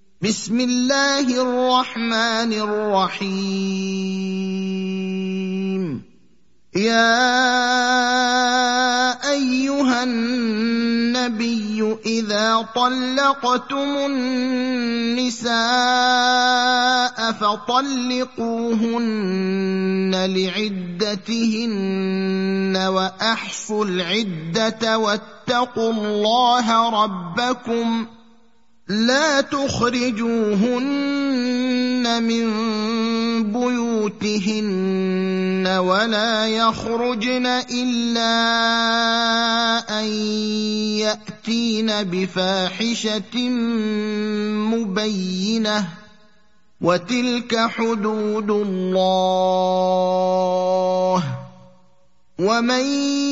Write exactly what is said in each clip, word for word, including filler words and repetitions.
بسم الله الرحمن الرحيم يا أيها النبي إذا طلقتم النساء فطلقوهن لعدتهن وأحصوا العدة واتقوا الله ربكم لا تخرجوهن من بيوتهن ولا يخرجن إلا أن يأتين بفاحشة مبينة وتلك حدود الله ومن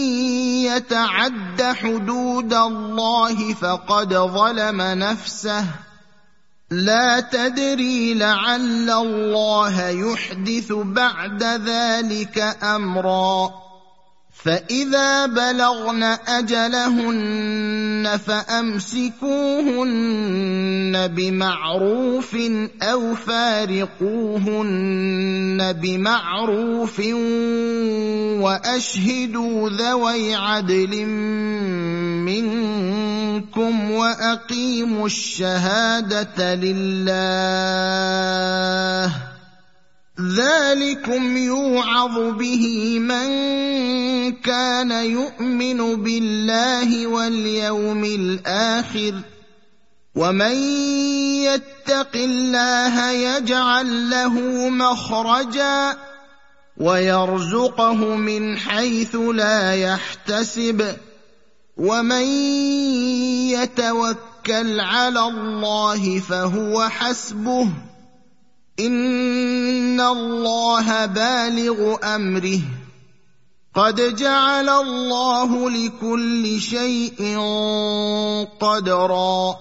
يتعد حدود الله فقد ظلم نفسه لا تدري لعل الله يحدث بعد ذلك أمرا فإذا بلغن أجلهن فأمسكوهن بمعروف أو فارقوهن بمعروف وأشهدوا ذوي عدل منكم وأقيموا الشهادة لله ذلكم يوعظ به من كان يؤمن بالله واليوم الآخر ومن يتق الله يجعل له مخرجا ويرزقه من حيث لا يحتسب ومن يتوكل على الله فهو حسبه إن الله بالغ أمره قد جعل الله لكل شيء قدرا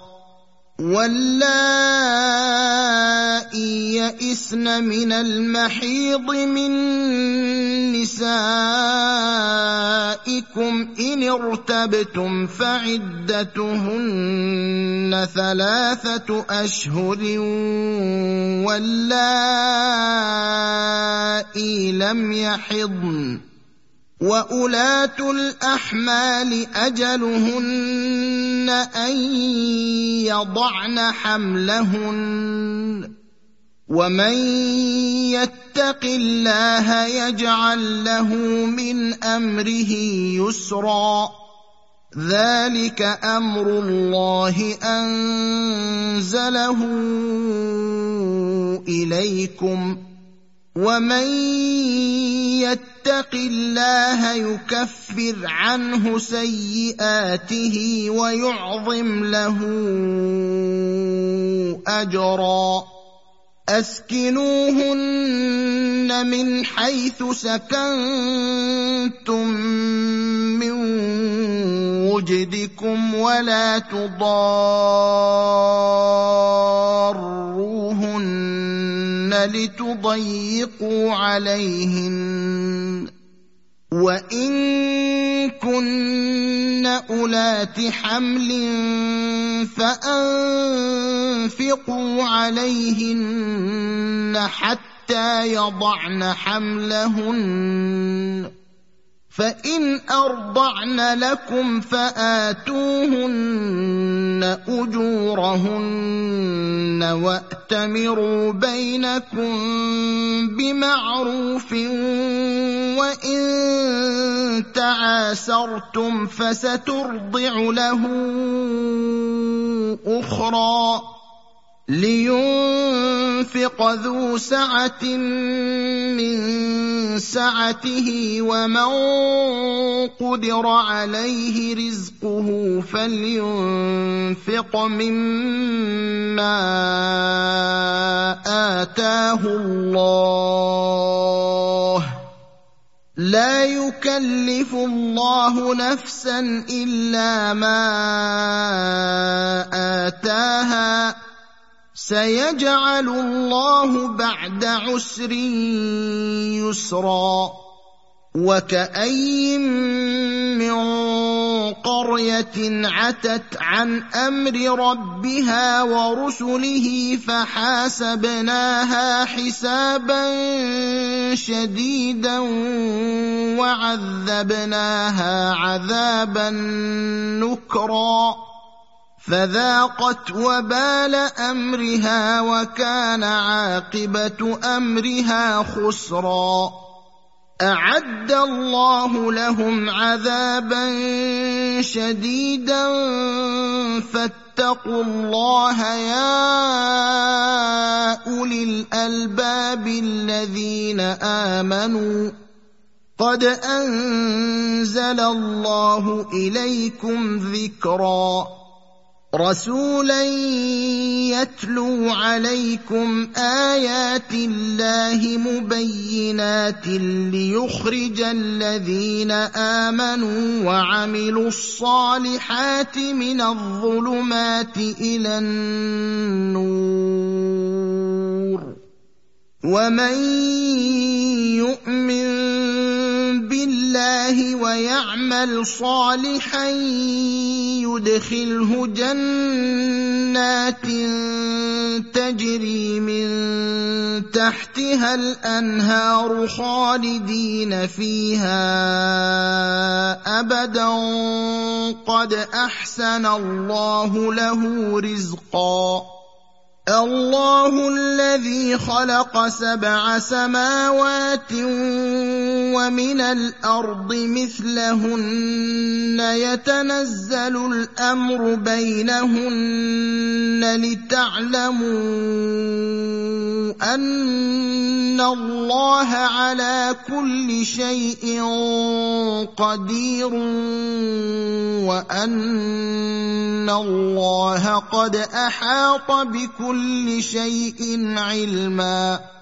واللائي يئسن من المحيض من نسائكم إن ارتبتم فعدتهن ثلاثة أشهر واللائي لم يحضن وأولاة الأحمال أجلهن أن يضعن حملهن ومن يتق الله يجعل له من أمره يسرا ذلك أمر الله أنزله إليكم ومن يتق الله يكفر عنه سيئاته ويعظم له أجرا أسكنوهن من حيث سكنتم من وجدكم ولا تضاروهن لتضيقوا عليهن وإن كن أولات حمل فأنفقوا عليهن حتى يضعن حملهن فإن أرضعن لكم فآتوهن أجورهن وأتمروا بينكم بمعروف وإن تعاسرتم فسترضع له أخرى لينفق ذو سعة من سعته ومن قدر عليه رزقه فلينفق مما آتاه الله لا يكلف الله نفسا إلا ما آتاها سيجعل الله بعد عسر يسرا وكأي من قرية عتت عن أمر ربها ورسله فحاسبناها حسابا شديدا وعذبناها عذابا نكرا فذاقت وبال أمرها وكان عاقبة أمرها خسرا أعد الله لهم عذابا شديدا فاتقوا الله يا أولي الألباب الذين آمنوا قد أنزل الله إليكم ذكرا رسولا يتلو عليكم آيات الله مبينات ليخرج الذين آمنوا وعملوا الصالحات من الظلمات إلى النور ومن يؤمن بالله ويعمل صالحا يدخله جنات تجري من تحتها الأنهار خالدين فيها أبدا قد أحسن الله له رزقا الله الذي خلق سبع سماوات ومن الأرض مثلهن يتنزل الأمر بينهن لتعلموا أن الله على كل شيء قدير وأن الله قد أحاط بكل شيء علما